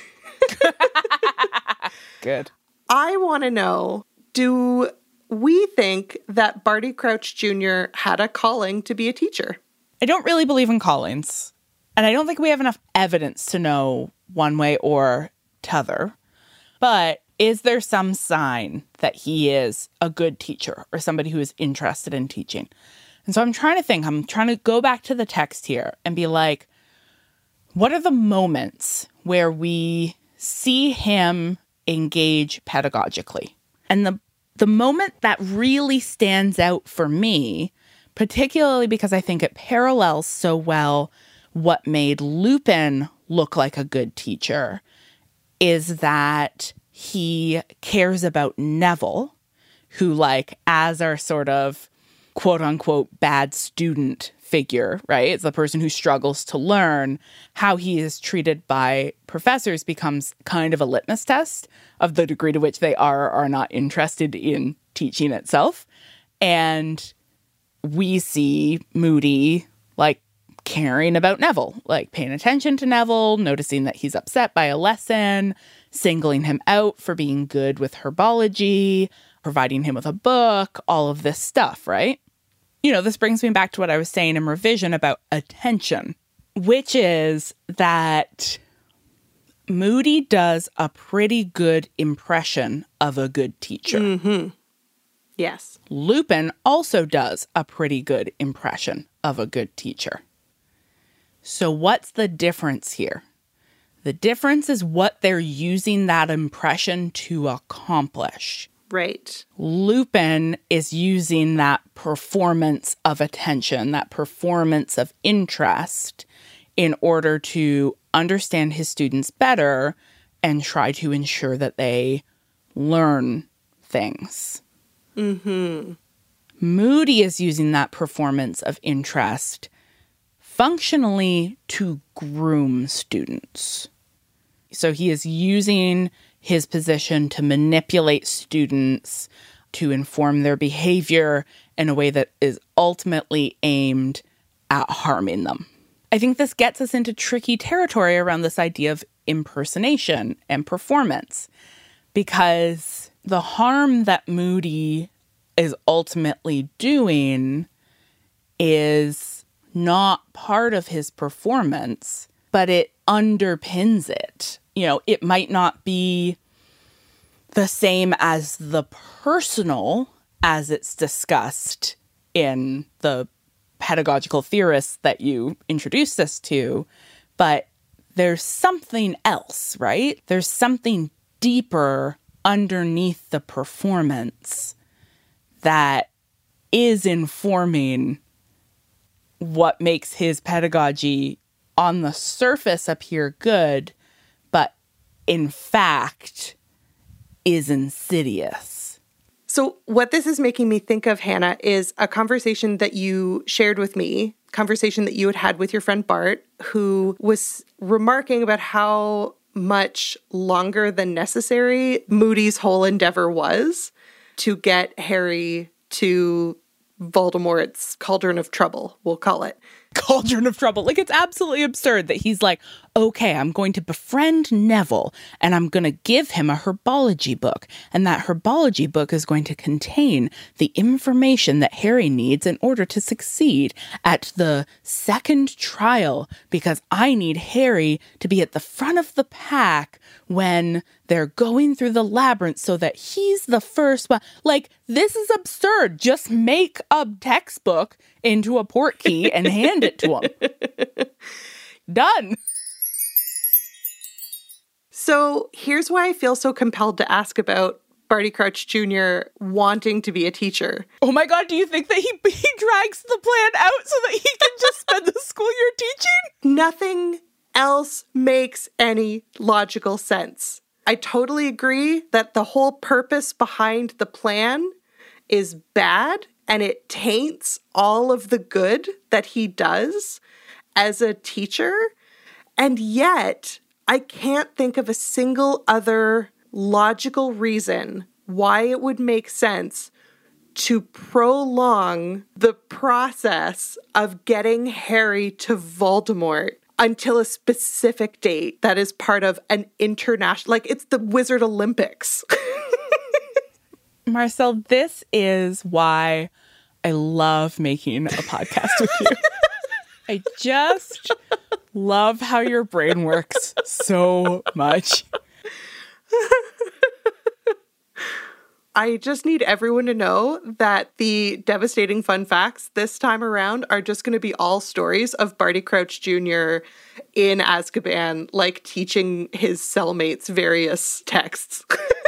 Speaker 3: Good.
Speaker 4: I want to know, do we think that Barty Crouch Junior had a calling to be a teacher?
Speaker 3: I don't really believe in callings. And I don't think we have enough evidence to know one way or t'other. But is there some sign that he is a good teacher or somebody who is interested in teaching? And so I'm trying to think, I'm trying to go back to the text here and be like, what are the moments where we see him engage pedagogically? And the the moment that really stands out for me, particularly because I think it parallels so well what made Lupin look like a good teacher, is that he cares about Neville, who, like, as our sort of quote-unquote bad student figure, right? It's the person who struggles to learn. How he is treated by professors becomes kind of a litmus test of the degree to which they are or are not interested in teaching itself. And we see Moody, like, caring about Neville, like paying attention to Neville, noticing that he's upset by a lesson, singling him out for being good with herbology, providing him with a book, all of this stuff, right? You know, this brings me back to what I was saying in revision about attention, which is that Moody does a pretty good impression of a good teacher.
Speaker 4: Mm-hmm. Yes.
Speaker 3: Lupin also does a pretty good impression of a good teacher. So what's the difference here? The difference is what they're using that impression to accomplish.
Speaker 4: Right.
Speaker 3: Lupin is using that performance of attention, that performance of interest, in order to understand his students better and try to ensure that they learn things.
Speaker 4: Mm-hmm.
Speaker 3: Moody is using that performance of interest functionally to groom students. So he is using his position to manipulate students, to inform their behavior in a way that is ultimately aimed at harming them. I think this gets us into tricky territory around this idea of impersonation and performance, because the harm that Moody is ultimately doing is not part of his performance, but it underpins it. You know, it might not be the same as the personal as it's discussed in the pedagogical theorists that you introduced us to, but there's something else, right? There's something deeper underneath the performance that is informing what makes his pedagogy on the surface appear good, but in fact is insidious.
Speaker 4: So what this is making me think of, Hannah, is a conversation that you shared with me, conversation that you had had with your friend Bart, who was remarking about how much longer than necessary Moody's whole endeavor was to get Harry to Voldemort's Cauldron of Trouble, we'll call it.
Speaker 3: Cauldron of Trouble. Like, it's absolutely absurd that he's like, okay, I'm going to befriend Neville and I'm going to give him a herbology book. And that herbology book is going to contain the information that Harry needs in order to succeed at the second trial, because I need Harry to be at the front of the pack when they're going through the labyrinth so that he's the first one. Like, this is absurd. Just make a textbook into a portkey and hand it to him. Done.
Speaker 4: So here's why I feel so compelled to ask about Barty Crouch Junior wanting to be a teacher.
Speaker 3: Oh my God, do you think that he, he drags the plan out so that he can just spend the school year teaching?
Speaker 4: Nothing else makes any logical sense. I totally agree that the whole purpose behind the plan is bad, and it taints all of the good that he does as a teacher. And yet, I can't think of a single other logical reason why it would make sense to prolong the process of getting Harry to Voldemort until a specific date that is part of an international, like it's the Wizard Olympics.
Speaker 3: Marcel, this is why I love making a podcast with you. I just love how your brain works so much.
Speaker 4: I just need everyone to know that the devastating fun facts this time around are just going to be all stories of Barty Crouch Junior in Azkaban, like teaching his cellmates various texts.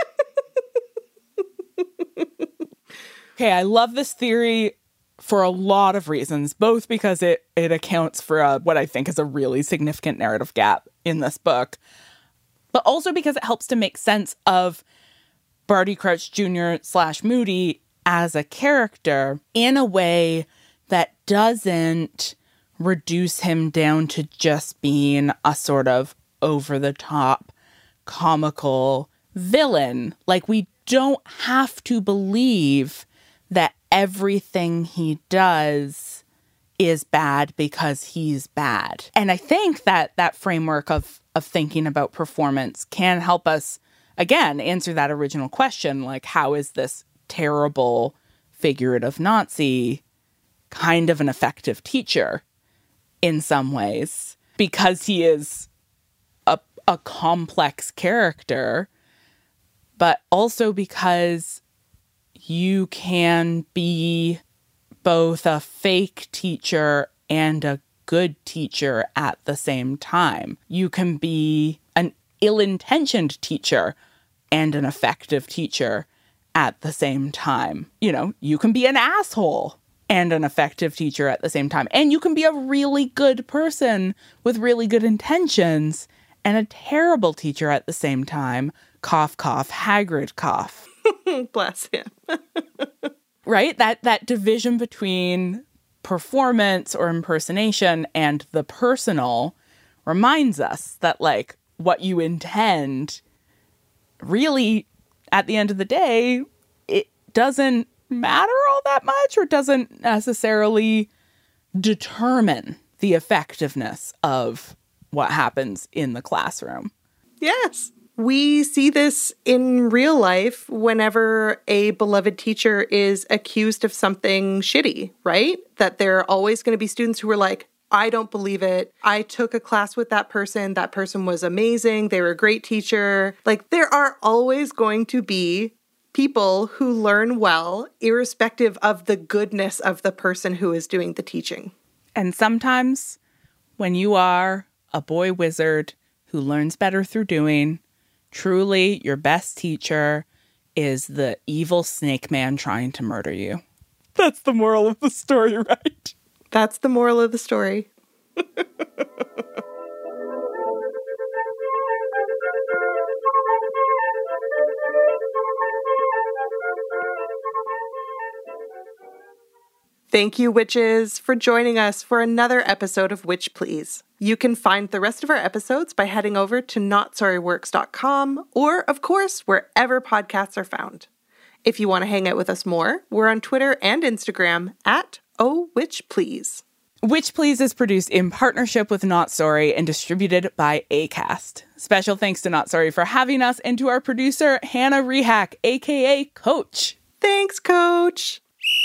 Speaker 3: Okay, I love this theory for a lot of reasons, both because it, it accounts for a, what I think is a really significant narrative gap in this book, but also because it helps to make sense of Barty Crouch Junior slash Moody as a character in a way that doesn't reduce him down to just being a sort of over-the-top comical villain. Like, we don't have to believe that everything he does is bad because he's bad. And I think that that framework of of thinking about performance can help us, again, answer that original question, like, how is this terrible figurative Nazi kind of an effective teacher in some ways? Because he is a, a complex character, but also because you can be both a fake teacher and a good teacher at the same time. You can be an ill-intentioned teacher and an effective teacher at the same time. You know, you can be an asshole and an effective teacher at the same time. And you can be a really good person with really good intentions and a terrible teacher at the same time. Cough, cough, Hagrid cough.
Speaker 4: Bless him.
Speaker 3: Right? That that division between performance or impersonation and the personal reminds us that, like, what you intend really, at the end of the day, it doesn't matter all that much, or doesn't necessarily determine the effectiveness of what happens in the classroom.
Speaker 4: Yes. We see this in real life whenever a beloved teacher is accused of something shitty, right? That there are always going to be students who are like, I don't believe it. I took a class with that person. That person was amazing. They were a great teacher. Like, there are always going to be people who learn well, irrespective of the goodness of the person who is doing the teaching.
Speaker 3: And sometimes when you are a boy wizard who learns better through doing, truly your best teacher is the evil snake man trying to murder you. That's the moral of the story, right?
Speaker 4: That's the moral of the story. Thank you, witches, for joining us for another episode of Witch Please. You can find the rest of our episodes by heading over to not sorry works dot com or, of course, wherever podcasts are found. If you want to hang out with us more, we're on Twitter and Instagram at Oh Witch Please.
Speaker 3: Witch Please is produced in partnership with Not Sorry and distributed by Acast. Special thanks to Not Sorry for having us, and to our producer, Hannah Rehack, aka Coach.
Speaker 4: Thanks, Coach.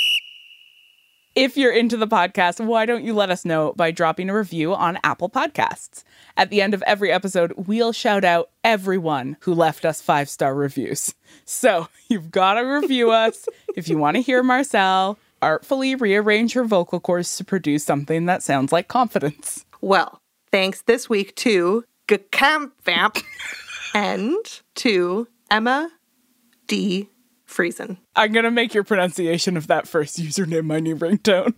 Speaker 3: If you're into the podcast, why don't you let us know by dropping a review on Apple Podcasts? At the end of every episode, we'll shout out everyone who left us five-star reviews. So you've got to review us if you want to hear Marcel artfully rearrange her vocal cords to produce something that sounds like confidence.
Speaker 4: Well, thanks this week to Gkamp and to Emma D. Friesen.
Speaker 3: I'm going to make your pronunciation of that first username my new ringtone.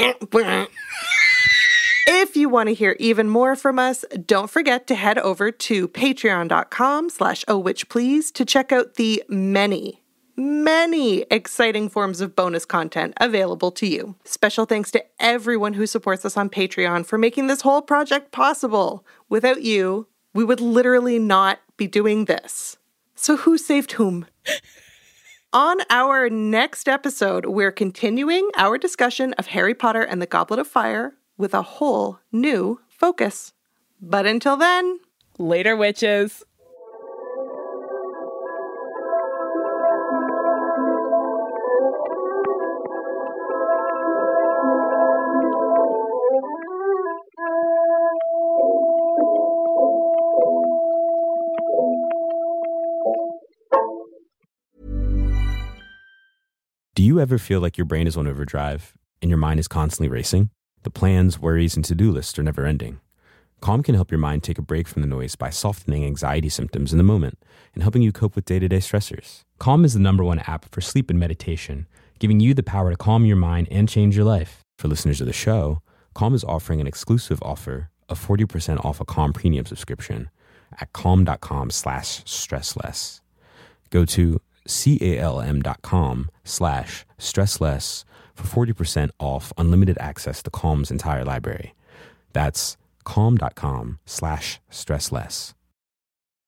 Speaker 4: If you want to hear even more from us, don't forget to head over to patreon.com slash oh witch please to check out the many, many exciting forms of bonus content available to you. Special thanks to everyone who supports us on Patreon for making this whole project possible. Without you, we would literally not be doing this. So who saved whom? On our next episode, we're continuing our discussion of Harry Potter and the Goblet of Fire with a whole new focus. But until then,
Speaker 3: later, witches.
Speaker 5: Do you ever feel like your brain is on overdrive and your mind is constantly racing? The plans, worries, and to-do lists are never ending. Calm can help your mind take a break from the noise by softening anxiety symptoms in the moment and helping you cope with day-to-day stressors. Calm is the number one app for sleep and meditation, giving you the power to calm your mind and change your life. For listeners of the show, Calm is offering an exclusive offer of forty percent off a Calm premium subscription at calm.com slash stressless. Go to calm.com slash stressless for forty percent off unlimited access to Calm's entire library. That's calm.com slash stressless.